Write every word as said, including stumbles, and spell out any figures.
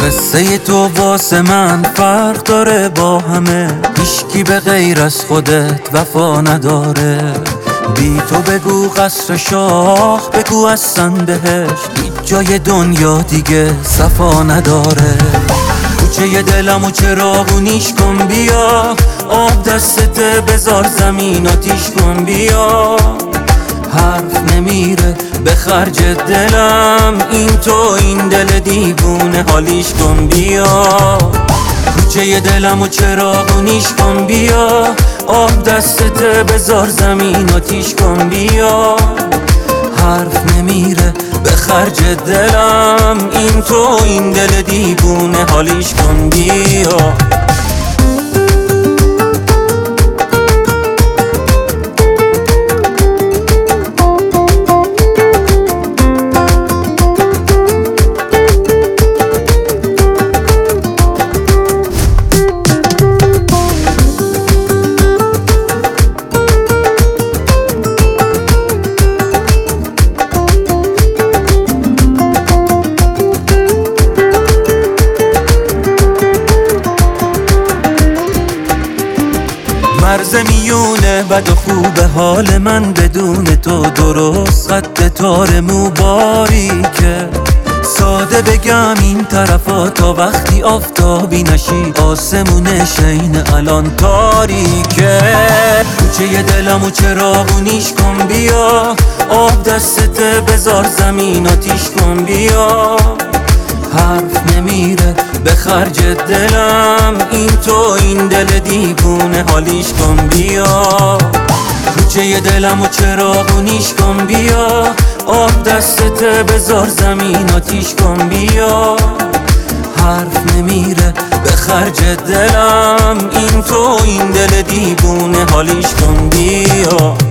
قصه تو واسه من فرق داره با همه، هیچکی به غیر از خودت وفا نداره. بی تو بگو قصر شاه، بگو اصلا بهش هیچ جای دنیا دیگه صفا نداره. کوچه دلم و چراغونیش کن بیا، آب دستت بذار زمین آتیش کن بیا. حرف نمیره به خرج دلم، این تو این دل دیوونه حالیش کن بیا. کوچه دلم و چراغونیش کن بیا، آب دستت بذار زمین آتیش کن بیا. حرف نمیره به خرج دلم، این تو این دل دیوونه حالیش کن بیا. مرز میونه بد و خوب حال من بدون تو، درست خط تار مو باریکه. ساده بگم این طرفا تا وقتی آفتابی نشی، آسمون شین الان تاریکه. کوچه دلم و چراغونیش کن بیا، آب دستت بذار زمین آتیش کن بیا. حرف نمیره به خرج دلم، این تو این دل دیوونه حالیش کن بیا. کوچه دلم و چراغونیش کن بیا، آب دستت بذار زمین آتیش کن بیا. حرف نمیره به خرج دلم، این تو این دل دیوونه حالیش کن بیا.